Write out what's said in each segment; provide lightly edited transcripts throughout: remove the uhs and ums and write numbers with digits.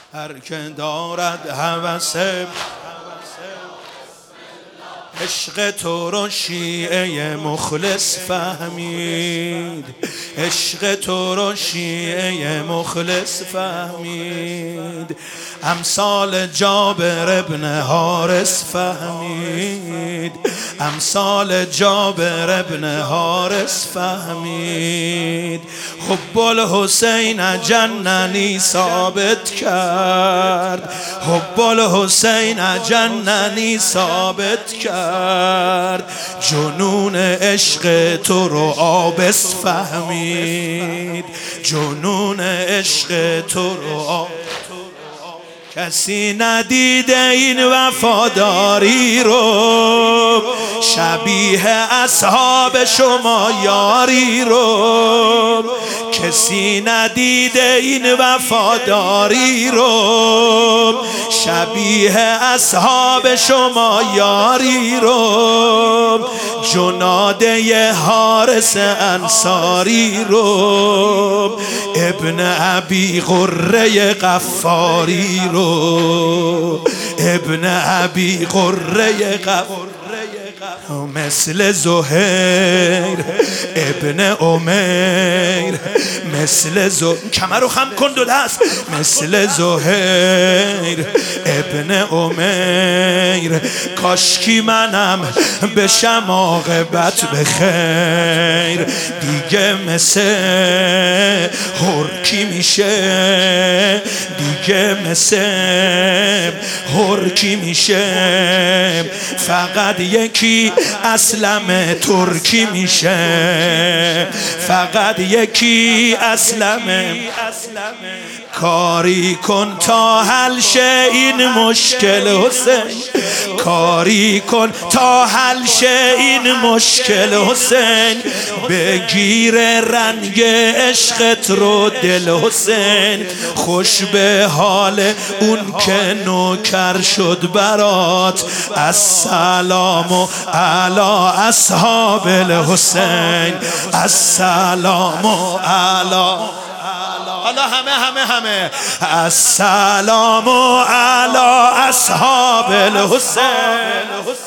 هر که دارد هوس عشق تو رو شیعه مخلص فهمید، عشق تو رو شیعه مخلص فهمید، امثال جابر ابن حارث فهمید، امثال جابر ابن حارث فهمید. حب الحسین جننی ثابت کرد، حب الحسین جننی ثابت کرد، جنون عشق تو رو آبس فهمید، جنون عشق تو رو کسی ندیده این وفاداری رو، شبیه اصحاب شما یاری رو، کسی ندیده این وفاداری رو، شبیه اصحاب شما یاری رو، جناده حارس انصاری رو، ابن ابی قره غفاری رو، ابن ابی قره غفاری مثل زهیر ابن عمیر، مثل کمر رو خم کن دو دست، مثل زهیر ابن عمیر، کاشکی منم بشم عاقبت بخیر، دیگه مثل هرکی میشه، دیگه مثل هرکی میشه، فقط یکی اسلم ترکی میشه، فقط یکی اسلم. کاری کن تا حل شه این مشکل حسین، کاری کن تا حل شه این مشکل حسین، بگیر رنگ عشقت رو دل حسین، خوش به حال اون که نوکر شد برات، السلام علی اصحاب الحسین، السلام علی، حالا همه السلام علی اصحاب الحسین.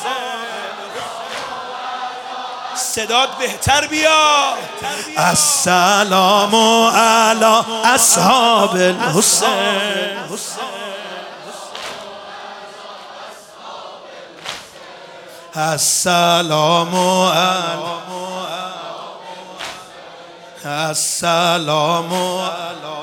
صدات بهتر بیا، السلام علی اصحاب الحسین، السلام علی، السلام علی.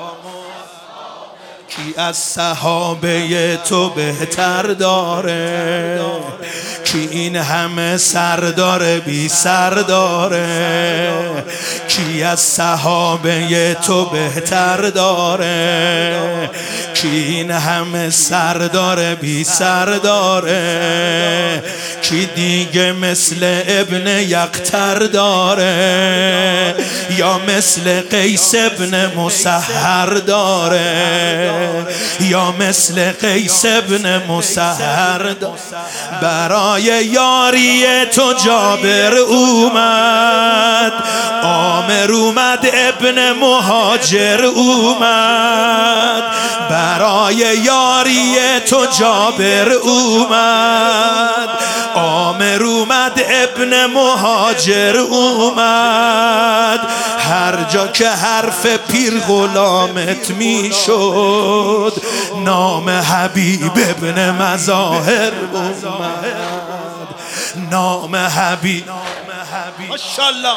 کی از صحابه تو بهتر داره، کی این همه سردار بی سرداره، کی از صحابه تو بهتر داره، کی این همه سردار بی سرداره، کی دیگه مثل ابن یقتر داره، یا مثل قیس ابن مسحر داره، یا مثل قیس ابن مسحر. برای یاری تو جابر اومد، عامر اومد ابن مهاجر اومد، برای یاری تو جابر اومد، عامر اومد ابن مهاجر اومد، هر جا که حرف پیر غلامت میشد، نام حبیب ابن مظاهر اومد، نام حبیب. ماشاءالله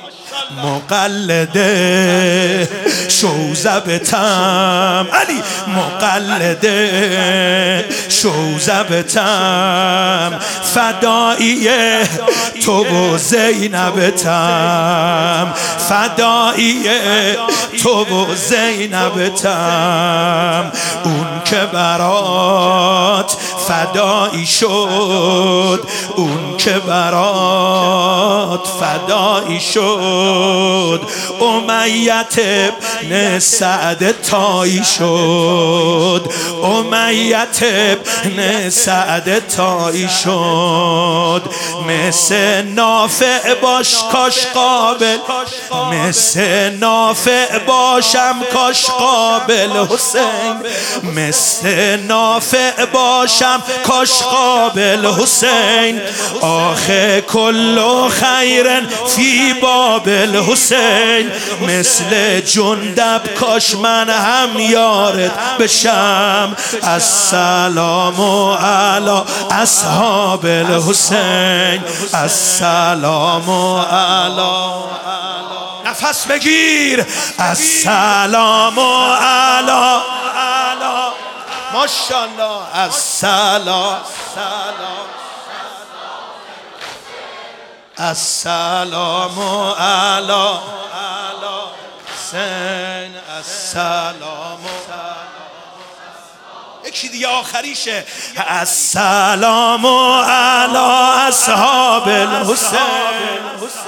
مقلده شوزبتم علی، مقلده شوزبتم، فدایی تو و زینبتم، فدایی تو و زینبتم، اون که برات فدایی شد، اون که برات فدایی شد. امیت ابن سعد تایی شد، امیت ابن سعد تایی شد. مثل نافع باش کاش قابل، مثل نافع باشم کاش قابل حسین، مثل نافع باشم کاش قابل حسین. آخه کل خیر فی بابل حسین، مثل جندب کاش من هم یارت بشم. السلام علی اصحاب الحسین، السلام علی. نفس بگیر. السلام علی، ماشاءالله. السلام، السلام علی حسین، السلام. یکی دیگه آخریشه. السلام علی اصحاب الحسین،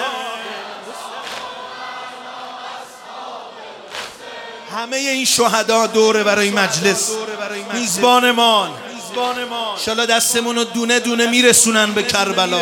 همه این شهدا دوره برای مجلس میزبانمان، انشالله دستمون رو دونه دونه میرسونن به کربلا.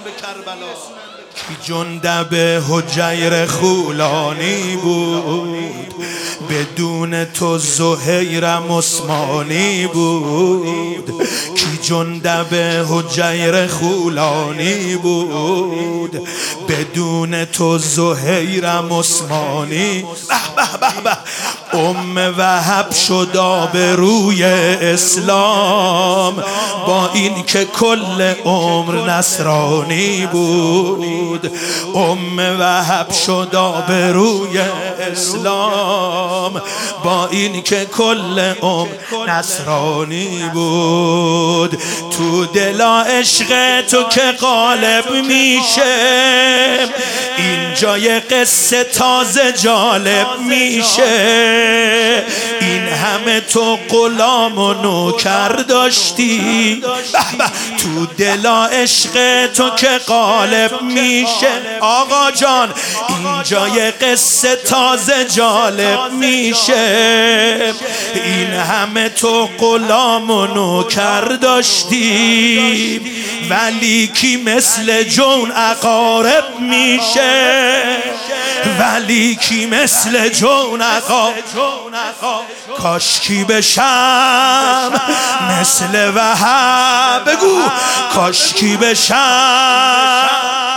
کی جندب حجیر خولانی بود، بدون تو زهیرم عثمانی بود. کی جندب حجیر خولانی بود، بدون تو زهیرم عثمانی. به به به. وهب شد آبروی اسلام، با این که کل عمر نصرانی بود. وهب شد آبروی اسلام، با این که کل عمر نصرانی بود. تو دلا عشق تو که غالب میشه، اینجای قصه تازه جالب میشه. این همه تو غلام و نوکر داشتی، تو دلا عشق تو که غالب میشه. آقا جان اینجای قصه تازه جالب میشه. این همه تو غلام و نوکر داشتی، ولی کی مثل جون اقارب میشه، ولی کی مثل جون اقارب. کاش کی بشم مثل وهب، بگو کاش کی بشم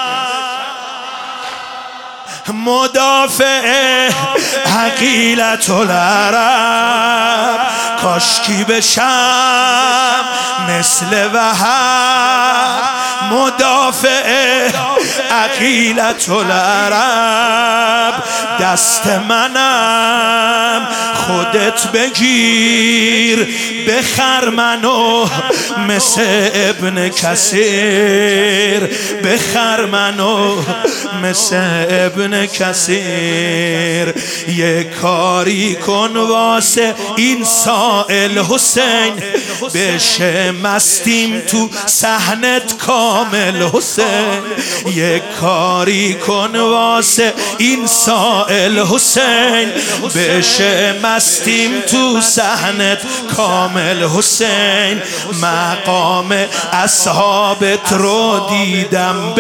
مدافع حقیلت العرب. کاش کی بشم مثل وهب مدافع عقیلت العرب. دست منم خودت بگیر، بخر منو مثل ابن کثیر، بخر منو مثل ابن کثیر. یه کاری کن واسه این سائل حسین، بشه مستیم تو صحنت کامل حسین. یه کاری کن واسه این سائل حسین، بشه مستیم تو صحنت کامل حسین. مقام اصحابت رو دیدم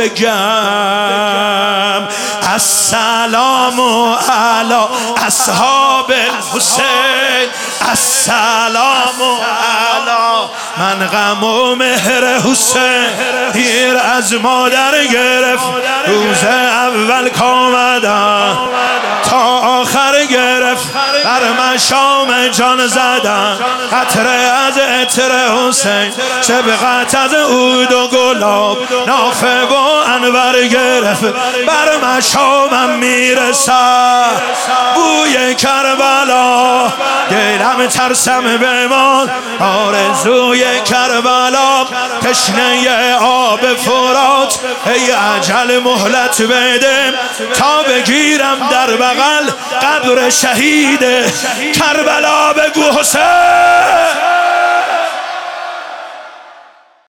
بگم، السلام علی اصحاب الحسین، السلام علی. من غم و مهر حسین پیر از مادر گرفت، روز اول کامدم تا آخر گرفت. بر مشام جان زدم قطره از عطر حسین، سبقت از عود و گلاب نافه و انور گرفت. بر مشامم میرسد بوی کربلا، دلم ترسم بمان آرزوی کربلا. تشنه آب فرات ای اجل مهلت بده، تا بگیرم در بغل قبر شهید کربلا. بگو حسین